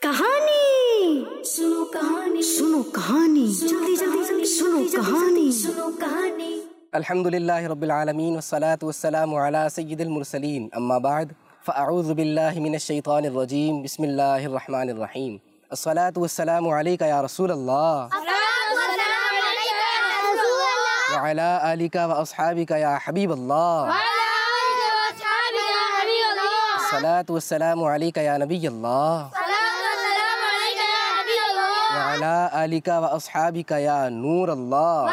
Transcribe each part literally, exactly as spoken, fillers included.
कहानी सुनो, कहानी सुनो, कहानी जल्दी जल्दी जल्दी सुनो, कहानी सुनो, कहानी। अल्हम्दुलिल्लाहि रब्बिल आलमीन वस्सलातु वस्सलामु अला सय्यिदिल मुरसलीन अम्मा बाद फ़अऊज़ु बिल्लाहि मिनश शैतानिर रजीम बिस्मिल्लाहिर रहमानिर रहीम अस्सलातु वस्सलामु अलैका या रसूलल्लाह व अला आलिका व अस्हाबिका या हबीबल्लाह अस्सलातु वस्सलामु अलैका या नबियल्लाह व अला आलिका व अस्हाबिका या नूरल्लाह।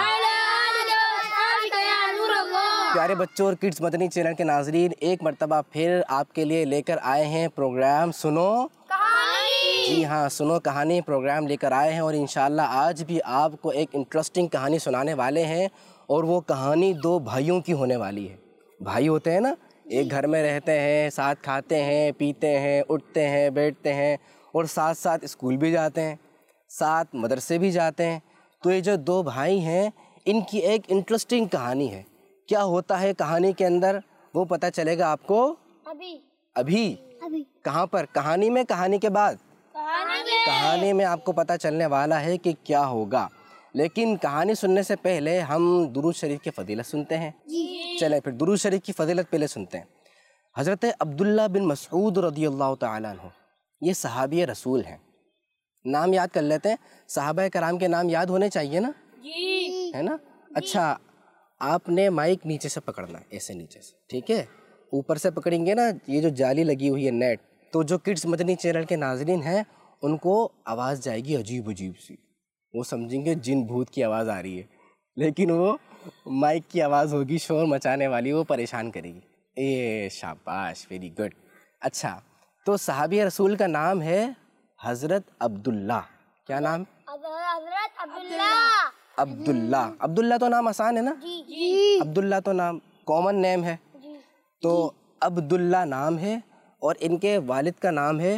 प्यारे बच्चों और किड्स मदनी चैनल के नाजरीन, एक मर्तबा फिर आपके लिए लेकर आए हैं प्रोग्राम सुनो कहानी। जी हाँ, सुनो कहानी प्रोग्राम लेकर आए हैं और इंशाअल्लाह आज भी आपको एक इंटरेस्टिंग कहानी सुनाने वाले हैं। और वो कहानी दो भाइयों की होने वाली है। भाई होते हैं ना, एक घर में रहते हैं, साथ खाते हैं, पीते हैं, उठते हैं, बैठते हैं और साथ साथ स्कूल भी जाते हैं, साथ मदरसे भी जाते हैं। तो ये जो दो भाई हैं, इनकी एक इंटरेस्टिंग कहानी है। क्या होता है कहानी के अंदर वो पता चलेगा आपको अभी अभी अभी कहाँ पर? कहानी में, कहानी के बाद कहानी, कहानी में आपको पता चलने वाला है कि क्या होगा। लेकिन कहानी सुनने से पहले हम दुरूद शरीफ की फजीलत सुनते हैं। चलें फिर दुरूद शरीफ की फजीलत पहले सुनते हैं। हज़रत अब्दुल्ला बिन मसऊद रदियल्लाहु तआला अन्हु, ये सहाबी रसूल हैं। नाम याद कर लेते हैं। सहाबा कराम के नाम याद होने चाहिए ना जी, है ना। अच्छा, आपने माइक नीचे से पकड़ना है, ऐसे नीचे से, ठीक है। ऊपर से पकड़ेंगे ना, ये जो जाली लगी हुई है नेट, तो जो किड्स मदनी चैनल के नाजरीन हैं उनको आवाज़ जाएगी अजीब अजीब सी। वो समझेंगे जिन भूत की आवाज़ आ रही है, लेकिन वो माइक की आवाज़ होगी शोर मचाने वाली, वो परेशान करेगी। ए शाबाश, वेरी गुड। अच्छा, तो सहाबी रसूल का नाम है हज़रत अब्दुल्ला। क्या नाम? हज़रत अब्दुल्ला। अब्दुल्ला। अब्दुल्ला तो नाम आसान है ना जी, जी। अब्दुल्ला तो नाम कॉमन नेम है जी, तो जी। अब्दुल्ला नाम है और इनके वालिद का नाम है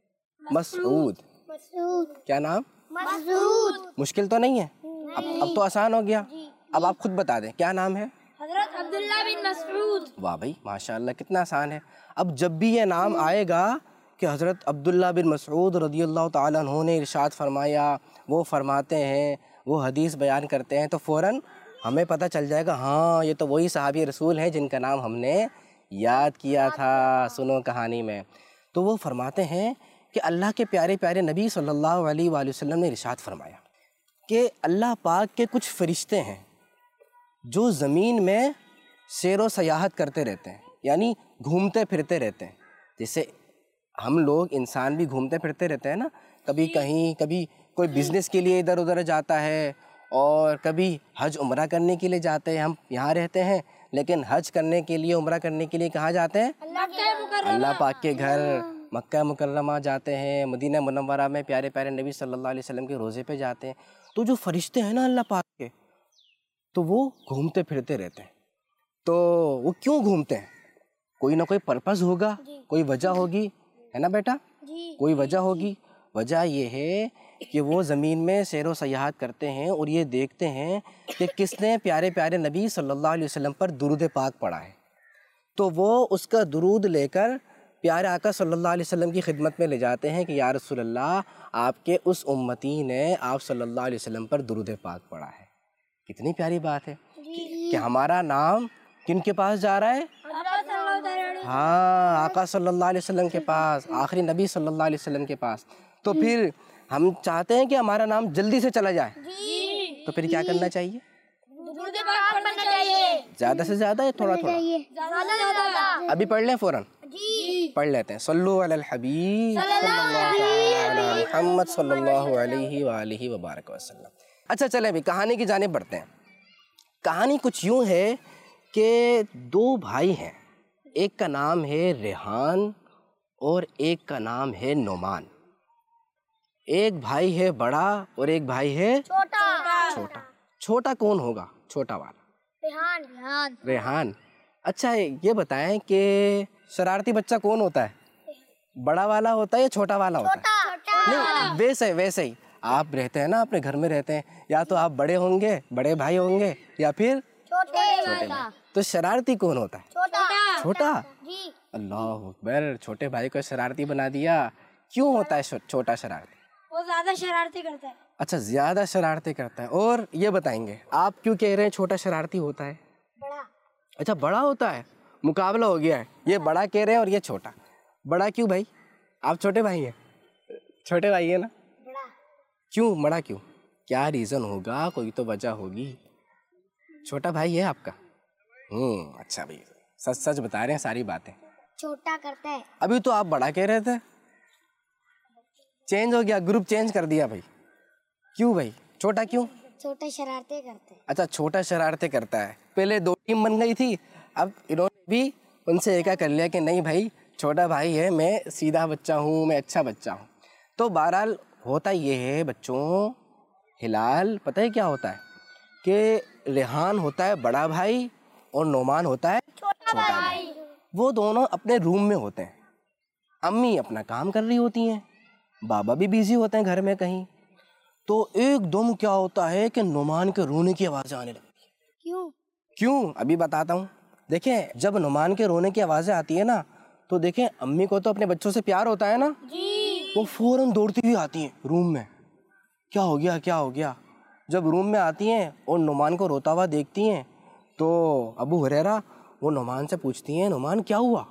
मसऊद। मसऊद। क्या नाम? मसऊद। मुश्किल तो नहीं है? नहीं। अब अब तो आसान हो गया। अब आप खुद बता दें क्या नाम है? हज़रत अब्दुल्ला बिन मसऊद। वाह भाई, माशाअल्लाह, कितना आसान है। अब जब भी ये नाम आएगा कि हज़रत अब्दुल्ला बिन मसऊद रदियल्लाहु तआला अन्हु ने इरशाद फरमाया, वो फरमाते हैं, वो हदीस बयान करते हैं, तो फ़ौरन हमें पता चल जाएगा, हाँ ये तो वही सहाबी रसूल हैं जिनका नाम हमने याद किया था सुनो कहानी में। तो वो फरमाते हैं कि अल्लाह के प्यारे प्यारे नबी सल्लल्लाहु अलैहि वसल्लम ने इरशाद फरमाया कि अल्लाह पाक के कुछ फरिश्ते हैं जो ज़मीन में सैर व सयाहत करते रहते हैं, यानी घूमते फिरते रहते हैं। जैसे हम लोग इंसान भी घूमते फिरते रहते हैं ना, कभी कहीं, कभी कोई बिज़नेस के लिए इधर उधर जाता है और कभी हज उम्रा करने के लिए जाते हैं। हम यहाँ रहते हैं लेकिन हज करने के लिए, उम्रा करने के लिए कहाँ जाते हैं? अल्लाह पाक के घर मक्का मुकर्रमा जाते हैं, मदीना मुनव्वरा में प्यारे प्यारे नबी सल्लल्लाहु अलैहि वसल्लम के रोज़े पे जाते हैं। तो जो फरिश्ते हैं ना अल्लाह पाक के, तो वो घूमते फिरते रहते हैं। तो वो क्यों घूमते हैं? कोई ना कोई पर्पज़ होगा, कोई वजह होगी, है ना बेटा जी, कोई वजह होगी। वजह ये है कि वो ज़मीन में सैर व सयाहत करते हैं और ये देखते हैं कि किसने प्यारे प्यारे नबी सल्लल्लाहु अलैहि वसल्लम पर दुरूद पाक पढ़ा है। तो वो उसका दुरूद लेकर प्यारे आका सल्लल्लाहु अलैहि वसल्लम की खिदमत में ले जाते हैं कि या रसूल अल्लाह, आपके उस उम्मती ने आप सल्लल्लाहु अलैहि वसल्लम पर दुरूद पाक पढ़ा है। कितनी प्यारी बात है कि हमारा नाम किन के पास जा रहा है? हाँ, आका सल्लल्लाहु अलैहि वसल्लम के पास, आखिरी नबी सल्लल्लाहु अलैहि वसल्लम के पास। तो फिर हम चाहते हैं कि हमारा नाम जल्दी से चला जाए, तो फिर क्या करना चाहिए? ज़्यादा से ज़्यादा या थोड़ा थोड़ा? अभी पढ़ लें फ़ौरन? पढ़ लेते हैं। सल्लु अलल हबीब मुहम्मद सल्लल्लाहु अलैहि वालिहि व बारक वसल्लम। अच्छा, चलें अभी कहानी की जानिब बढ़ते हैं। कहानी कुछ यूँ है कि दो भाई हैं, एक का नाम है रेहान और एक का नाम है नोमान। एक भाई है बड़ा और एक भाई है छोटा। छोटा छोटा कौन होगा? छोटा वाला रेहान। रेहान। रेहान। अच्छा, ये बताएं कि शरारती बच्चा कौन होता है? बड़ा वाला होता है या छोटा वाला होता है? नहीं, वैसे वैसे ही आप रहते हैं ना, अपने घर में रहते हैं, या तो आप बड़े होंगे, बड़े भाई होंगे, या फिर छोटे भाई। तो शरारती कौन होता है? छोटा। छोटा जी। अल्लाह अकबर, छोटे भाई को शरारती बना दिया। क्यों होता है छोटा शरारती? वो ज्यादा शरारती करता है। अच्छा, ज्यादा शरारती करता है। और ये बताएंगे आप क्यों कह रहे हैं छोटा शरारती होता है? बड़ा। अच्छा, बड़ा होता है, मुकाबला हो गया है, ये बड़ा कह रहे हैं और ये छोटा। बड़ा क्यों भाई? आप छोटे भाई हैं? छोटे भाई है ना? बड़ा। क्यों बड़ा क्यों? क्या रीज़न होगा? कोई तो वजह होगी। छोटा भाई है आपका? हम्म अच्छा भाई, सच सच बता रहे हैं सारी बातें। छोटा करता है। अभी तो आप बड़ा कह रहे थे, चेंज हो गया, ग्रुप चेंज कर दिया भाई। क्यों भाई? छोटा क्यों? छोटा शरारते करते हैं। अच्छा, छोटा शरारते करता है। पहले दो टीम बन गई थी, अब इन्होंने भी उनसे एका कर लिया कि नहीं भाई, छोटा भाई है, मैं सीधा बच्चा हूँ, मैं अच्छा बच्चा हूँ। तो बहरहाल होता ये है बच्चों, हिलाल पता है क्या होता है कि रेहान होता है बड़ा भाई और नोमान होता है छोटा भाई। वो दोनों अपने रूम में होते हैं, अम्मी अपना काम कर रही होती हैं, बाबा भी बिजी होते हैं घर में कहीं। तो एकदम क्या होता है कि नुमान के रोने की आवाज़ें आने लगती है। क्यों? क्यों? अभी बताता हूँ। देखें, जब नुमान के रोने की आवाज़ें आती है ना, तो देखें अम्मी को तो अपने बच्चों से प्यार होता है ना जी। वो फौरन दौड़ती हुई आती हैं रूम में, क्या हो गया क्या हो गया। जब रूम में आती हैं और नुमान को रोता हुआ देखती हैं तो अबू हुरैरा वो नुमान से पूछती हैं, नुमान क्या हुआ?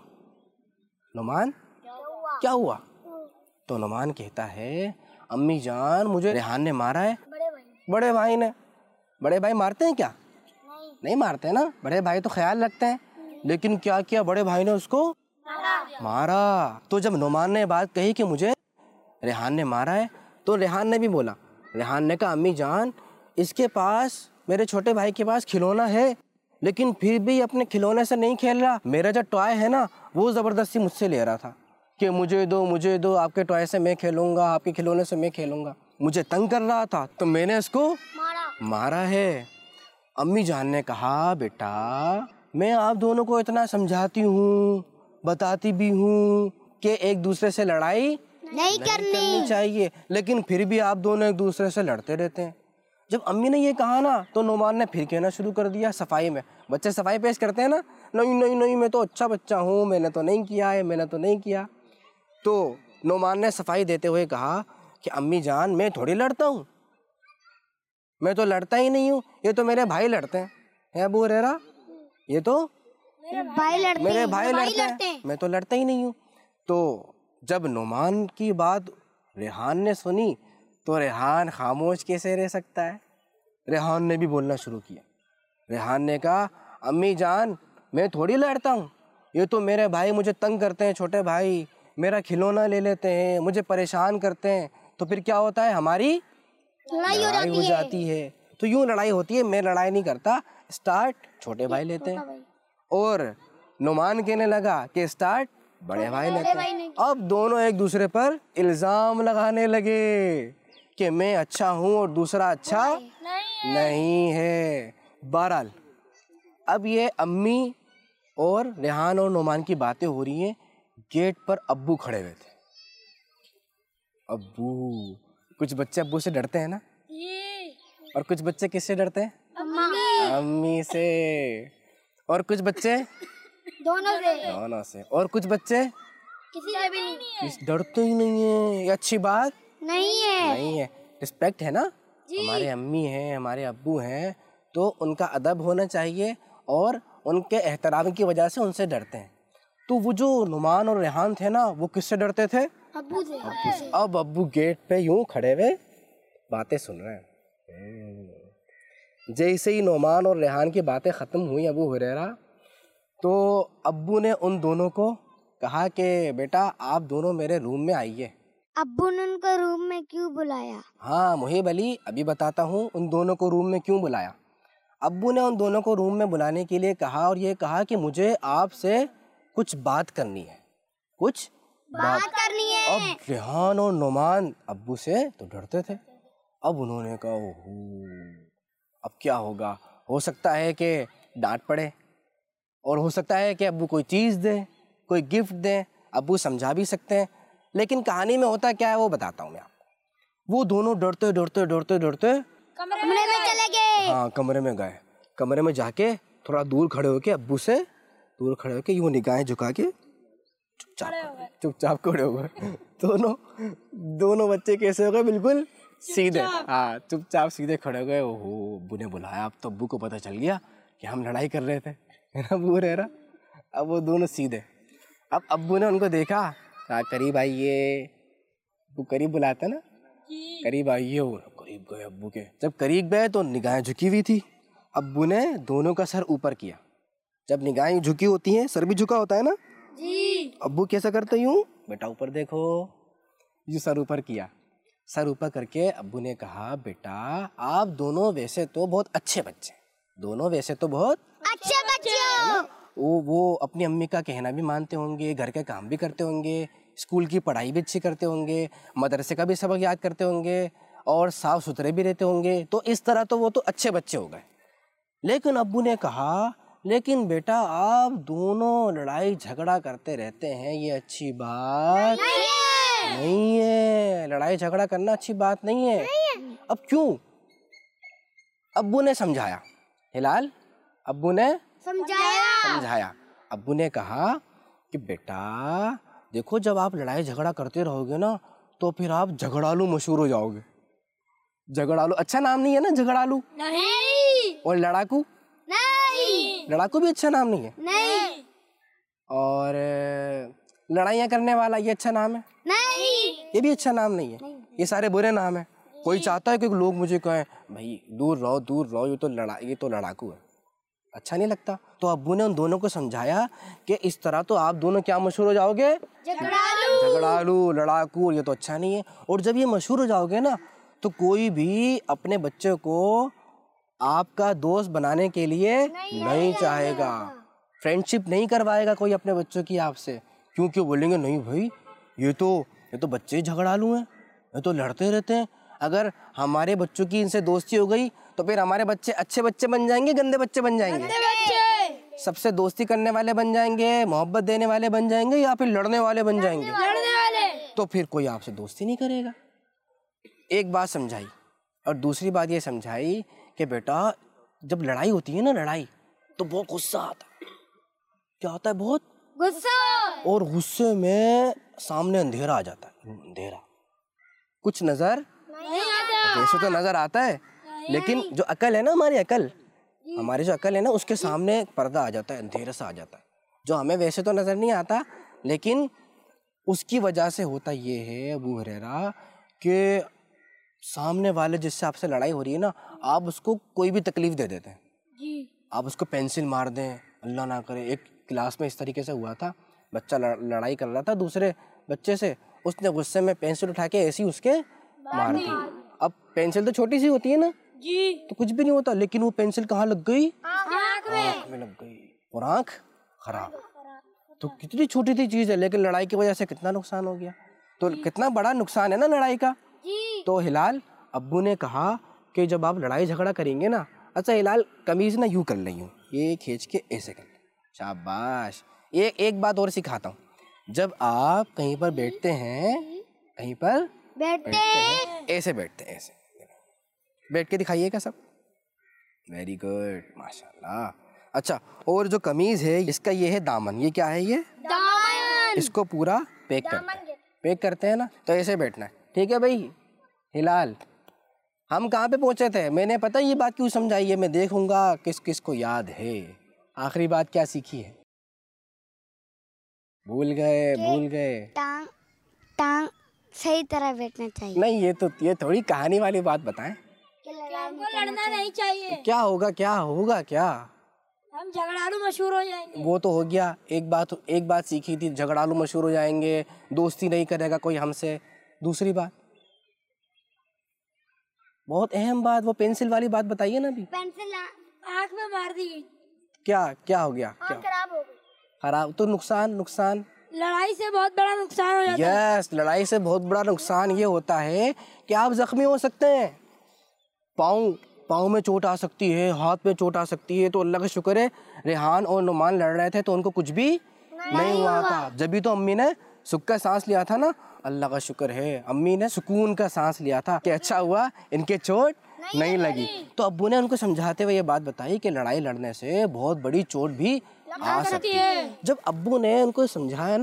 नुमान क्या हुआ? क्या हुआ? तो नुमान कहता है, अम्मी जान मुझे रेहान ने मारा है। बड़े भाई। बड़े भाई ने? बड़े भाई मारते हैं क्या? नहीं। नहीं मारते ना, बड़े भाई तो ख्याल रखते हैं। लेकिन क्या किया बड़े भाई ने? उसको मारा। मारा। तो जब नुमान ने बात कही कि मुझे रेहान ने मारा है, तो रेहान ने भी बोला, रेहान ने कहा अम्मी जान इसके पास, मेरे छोटे भाई के पास खिलौना है, लेकिन फिर भी अपने खिलौने से नहीं खेल रहा। मेरा जो टॉय है ना, वो ज़बरदस्ती मुझसे ले रहा था कि मुझे दो मुझे दो, आपके टॉय से मैं खेलूंगा, आपके खिलौने से मैं खेलूंगा। मुझे तंग कर रहा था तो मैंने इसको मारा। मारा है। अम्मी जान ने कहा, बेटा मैं आप दोनों को इतना समझाती हूँ, बताती भी हूँ कि एक दूसरे से लड़ाई नहीं, नहीं करनी।, करनी चाहिए, लेकिन फिर भी आप दोनों एक दूसरे से लड़ते रहते हैं। जब अम्मी ने ये कहा ना, तो नुमान ने फिर कहना शुरू कर दिया सफाई में। बच्चे सफाई पेश करते हैं ना, नहीं नहीं नहीं मैं तो अच्छा बच्चा हूँ, मैंने तो नहीं किया है, मैंने तो नहीं किया। तो नुमान ने सफाई देते हुए कहा कि अम्मी जान मैं थोड़ी लड़ता हूँ, मैं तो लड़ता ही नहीं हूँ, ये तो मेरे भाई लड़ते हैं। है अबू हुरैरा? ये तो मेरे भाई लड़ते मेरे हैं, भाई भाई लड़ते लड़ते हैं, हैं। मैं तो लड़ता ही नहीं हूँ। तो जब नुमान की बात रेहान ने सुनी तो रेहान खामोश कैसे रह सकता है? रेहान ने भी बोलना शुरू किया। रेहान ने कहा, अम्मी जान मैं थोड़ी लड़ता हूँ, ये तो मेरे भाई मुझे तंग करते हैं, छोटे भाई मेरा खिलौना ले लेते हैं, मुझे परेशान करते हैं, तो फिर क्या होता है, हमारी लड़ाई हो लड़ाई जाती हो है। जाती है। तो यूं लड़ाई होती है। मैं लड़ाई नहीं करता, स्टार्ट छोटे भाई लेते छोटा हैं। भाई। और नुमान कहने लगा कि स्टार्ट बड़े भाई बड़े लेते भाई हैं। ने अब दोनों एक दूसरे पर इल्जाम लगाने लगे कि मैं अच्छा हूँ और दूसरा अच्छा नहीं। नहीं है। बहरहाल अब ये अम्मी और रेहान और नुमान की बातें हो रही हैं। गेट पर अब्बू खड़े हुए थे। अब्बू, कुछ बच्चे अब्बू से डरते हैं ना, और कुछ बच्चे किससे डरते हैं? अम्मी। अम्मी से। और कुछ बच्चे दोनों से। दोनों से। और कुछ बच्चे किसी से भी नहीं। इस डरते ही नहीं है। ये अच्छी बात नहीं है। नहीं है। रिस्पेक्ट है ना, हमारे अम्मी हैं, हमारे अब्बू हैं, तो उनका अदब होना चाहिए और उनके एहतराम की वजह से उनसे डरते हैं। तो वो जो नुमान और रेहान थे ना, वो किससे डरते थे? अब्बू से। अब्बू से। अब अब्बू गेट पे यूं खड़े हुए बातें सुन रहे हैं। जैसे ही नुमान और रेहान की बातें ख़त्म हुई अबू हुरैरा, तो अब्बू ने उन दोनों को कहा कि बेटा आप दोनों मेरे रूम में आइए। अब्बू ने उनको रूम में क्यों बुलाया? हाँ मुहिब अली, अभी बताता हूँ उन दोनों को रूम में क्यों बुलाया। अब्बू ने उन दोनों को रूम में बुलाने के लिए कहा और ये कहा कि मुझे आपसे कुछ बात करनी है, कुछ बात करनी है। अब रेहान और नुमान अब्बू से तो डरते थे। अब उन्होंने कहा ओहो अब क्या होगा, हो सकता है कि डांट पड़े और हो सकता है कि अब्बू कोई चीज़ दे, कोई गिफ्ट दे। अब्बू समझा भी सकते हैं, लेकिन कहानी में होता क्या है वो बताता हूँ मैं आपको। वो दोनों डरते डरते डरते डरते कमरे में चले गए। हाँ कमरे में गए। कमरे में जाके थोड़ा दूर खड़े होके अब्बू से दूर खड़े होके यूँ निगाहें झुका के चुपचाप चुपचाप खड़े हो गए। दोनों दोनों बच्चे कैसे हो गए? बिल्कुल सीधे। हाँ, चुपचाप सीधे खड़े हो गए। ओहो, अब्बू ने बुलाया। अब तो अब्बू को पता चल गया कि हम लड़ाई कर रहे थे, है ना अब्बू रह रहा। अब वो दोनों सीधे। अब अब्बू ने उनको देखा, कहा करीब आइए। वो करीब बुलाते ना, करीब आइए। वो करीब गए अब्बू के। जब करीब गए तो निगाहें झुकी हुई थी। अब्बू ने दोनों का सर ऊपर किया। जब निगाहें झुकी होती हैं, सर भी झुका होता है ना जी। अब्बू कैसा करते यूं, बेटा ऊपर देखो। ये सर ऊपर किया। सर ऊपर करके अब्बू ने कहा, बेटा आप दोनों वैसे तो बहुत अच्छे बच्चे, दोनों वैसे तो बहुत अच्छे बच्चे। वो वो अपनी अम्मी का कहना भी मानते होंगे, घर के काम भी करते होंगे, स्कूल की पढ़ाई भी अच्छी करते होंगे, मदरसे का भी सबक याद करते होंगे और साफ सुथरे भी रहते होंगे। तो इस तरह तो वो तो अच्छे बच्चे हो गए। लेकिन अब्बू ने कहा, लेकिन बेटा आप दोनों लड़ाई झगड़ा करते रहते हैं, ये अच्छी बात नहीं है, नहीं है। लड़ाई झगड़ा करना अच्छी बात नहीं है, नहीं है। अब क्यों? अब्बू ने समझाया। हिलाल, अब्बू ने समझाया समझाया अब्बू ने कहा कि बेटा देखो, जब आप लड़ाई झगड़ा करते रहोगे ना तो फिर आप झगड़ालू मशहूर हो जाओगे। झगड़ालू अच्छा नाम नहीं है ना, झगड़ालू नहीं। और लड़ाकू नहीं, लड़ाकू भी अच्छा नाम नहीं है। नहीं। और लड़ाइयाँ करने वाला, ये अच्छा नाम है? नहीं, ये भी अच्छा नाम नहीं है। नहीं। ये सारे बुरे नाम है। कोई चाहता है कि लोग मुझे कहें भाई दूर रहो दूर रहो, ये तो लड़ा ये तो लड़ाकू है, अच्छा नहीं लगता। तो अब्बू ने उन दोनों को समझाया कि इस तरह तो आप दोनों क्या मशहूर हो जाओगे? झगड़ालू, झगड़ालू, लड़ाकू, ये तो अच्छा नहीं है। और जब ये मशहूर हो जाओगे ना तो कोई भी अपने बच्चे को आपका दोस्त बनाने के लिए नहीं, नहीं चाहेगा, फ्रेंडशिप नहीं करवाएगा कोई अपने बच्चों की आपसे। क्योंकि बोलेंगे नहीं भाई ये तो ये तो बच्चे ही झगड़ालू हैं, ये तो लड़ते रहते हैं। अगर हमारे बच्चों की इनसे दोस्ती हो गई तो फिर हमारे बच्चे अच्छे बच्चे बन जाएंगे, गंदे बच्चे बन जाएंगे? बच्चे। सबसे दोस्ती करने वाले बन जाएंगे, मोहब्बत देने वाले बन जाएंगे, या फिर लड़ने वाले बन जाएंगे? लड़ने वाले। तो फिर कोई आपसे दोस्ती नहीं करेगा। एक बात समझाई। और दूसरी बात ये समझाई कि बेटा जब लड़ाई होती है ना, लड़ाई तो बहुत गुस्सा आता है। क्या होता है? बहुत गुस्सा। और गुस्से में सामने अंधेरा आ जाता है। अंधेरा, कुछ नजर नहीं आता। वैसे तो नजर आता है, लेकिन जो अकल है ना, हमारी अकल, हमारी जो अकल है ना, उसके सामने एक पर्दा आ जाता है, अंधेरा सा आ जाता है, जो हमें वैसे तो नजर नहीं आता। लेकिन उसकी वजह से होता ये है अबू हुरैरा कि सामने वाले जिससे आपसे लड़ाई हो रही है ना, आप उसको कोई भी तकलीफ दे देते हैं जी। आप उसको पेंसिल मार दें, अल्लाह ना करे। एक क्लास में इस तरीके से हुआ था, बच्चा लड़ाई कर रहा था दूसरे बच्चे से, उसने गुस्से में पेंसिल उठा के ऐसी उसके मार दी। अब पेंसिल तो छोटी सी होती है ना जी, तो कुछ भी नहीं होता, लेकिन वो पेंसिल कहाँ लग गई? आँख में। आँख में लग गई और आँख खराब। तो कितनी छोटी सी चीज है, लेकिन लड़ाई की वजह से कितना नुकसान हो गया। तो कितना बड़ा नुकसान है ना लड़ाई का जी। तो हिलाल, अब्बू ने कहा कि जब आप लड़ाई झगड़ा करेंगे ना, अच्छा हिलाल कमीज ना यूं कर ले, यूं ये खींच के ऐसे कर ले, शाबाश। ये एक बात और सिखाता हूँ, जब आप कहीं पर बैठते हैं, कहीं पर बैठते हैं, ऐसे बैठते हैं, ऐसे बैठ के दिखाइएगा सब। वेरी गुड, माशाल्लाह। अच्छा, और जो कमीज है इसका ये है दामन, ये क्या है? ये दामन। इसको पूरा पैक करते हैं, पैक करते हैं ना, तो ऐसे बैठना है, ठीक है भाई। हिलाल, हम कहाँ पे पहुंचे थे? मैंने पता ये बात क्यों समझाई है, मैं देखूंगा किस किस को याद है। आखिरी बात क्या सीखी है? भूल गए, भूल गए। टांग टांग सही तरह बैठना चाहिए। नहीं, ये तो ये थोड़ी कहानी वाली बात बताएं। हमको लड़ना नहीं चाहिए। क्या होगा, क्या होगा, क्या? हम झगड़ालू मशहूर हो जाएंगे। वो तो हो गया, एक बात एक बात सीखी थी, झगड़ालू मशहूर हो जाएंगे, दोस्ती नहीं करेगा कोई हमसे। दूसरी बात, बहुत अहम बात, वो पेंसिल वाली बात बताइए ना अभी। पेंसिल आँख में मार दी गई। क्या क्या हो गया? क्या खराब हो गई। खराब तो नुकसान नुकसान लड़ाई से बहुत बड़ा नुकसान हो जाता है। यस, लड़ाई से बहुत बड़ा नुकसान ये होता है कि आप जख्मी हो सकते हैं। पाँव पाँव में चोट आ सकती है, हाथ में चोट आ सकती है। तो अल्लाह का शुक्र है, रेहान और नुमान लड़ रहे थे तो उनको कुछ भी नहीं, नहीं हुआ था। जब भी तो अम्मी ने सुख का सांस लिया था ना, अल्लाह का शुक्र है, अम्मी ने सुकून का सांस लिया था कि अच्छा हुआ इनके चोट नहीं, नहीं लगी। तो अब्बू ने उनको समझाते हुए ये बात बताई कि लड़ाई लड़ने से बहुत बड़ी चोट भी आ सकती है। जब अब्बू ने उनको समझाया ना,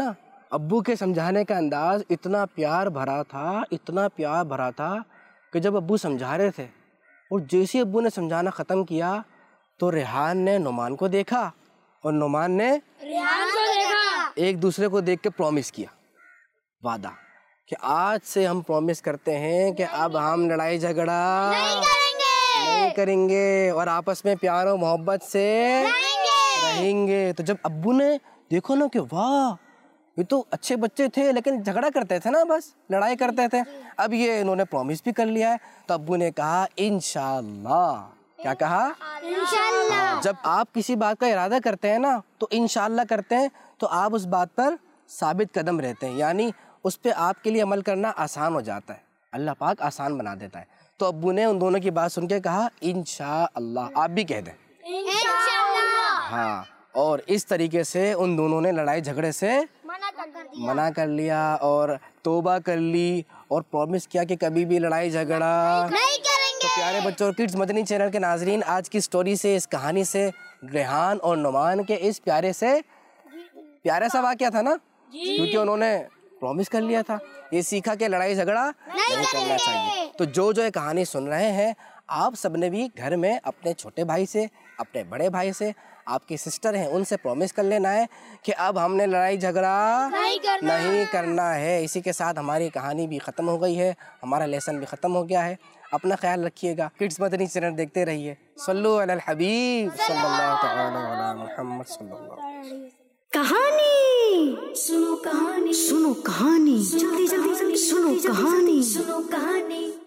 अब्बू के समझाने का अंदाज इतना प्यार भरा था, इतना प्यार भरा था कि जब अब्बू समझा रहे थे और जैसे ही अब्बू ने समझाना ख़त्म किया तो रेहान ने नुमान को देखा और नुमान ने रेहान को देखा। एक दूसरे को देख के प्रॉमिस किया, वादा कि आज से हम प्रॉमिस करते हैं कि अब हम लड़ाई झगड़ा नहीं करेंगे, नहीं करेंगे और आपस में प्यार और मोहब्बत से रहेंगे। रहेंगे। तो जब अब्बू ने देखो ना कि वाह ये तो अच्छे बच्चे थे लेकिन झगड़ा करते थे ना, बस लड़ाई करते थे, अब ये इन्होंने प्रॉमिस भी कर लिया है, तो अब्बू ने कहा इंशाअल्लाह। क्या कहा? इंशाअल्लाह। जब आप किसी बात का इरादा करते हैं ना तो इंशाअल्लाह करते हैं तो आप उस बात पर साबित कदम रहते हैं, यानी उस पर आपके लिए अमल करना आसान हो जाता है, अल्लाह पाक आसान बना देता है। तो अब्बू ने उन दोनों की बात सुन के कहा इंशाअल्लाह। आप भी कह दें इंशाअल्लाह। हाँ। और इस तरीके से उन दोनों ने लड़ाई झगड़े से मना कर दिया। मना कर लिया और तौबा कर ली और प्रॉमिस किया कि कभी भी लड़ाई झगड़ा नहीं करेंगे। तो प्यारे बच्चों और किड्स मदनी चैनल के नाजरीन, आज की स्टोरी से, इस कहानी से, रेहान और नुमान के इस प्यारे से प्यारा सा वाक़या था ना, क्योंकि उन्होंने प्रॉमिस कर लिया था, ये सीखा कि लड़ाई झगड़ा नहीं करना चाहिए। तो जो जो ये कहानी सुन रहे हैं आप सबने भी घर में अपने छोटे भाई से, अपने बड़े भाई से, आपकी सिस्टर हैं उनसे प्रॉमिस कर लेना है कि अब हमने लड़ाई झगड़ा नहीं करना। नहीं करना है। इसी के साथ हमारी कहानी भी ख़त्म हो गई है, हमारा लेसन भी ख़त्म हो गया है। अपना ख्याल रखिएगा। किड्स मदनी चैनल देखते रहिए। सल्लु अलल हबीब सल्लल्लाहु तआला अला मुहम्मद सल्लल्लाहु। कहानी सुनो, कहानी सुनो, कहानी जल्दी जल्दी जल्दी सुनो, कहानी सुनो, कहानी।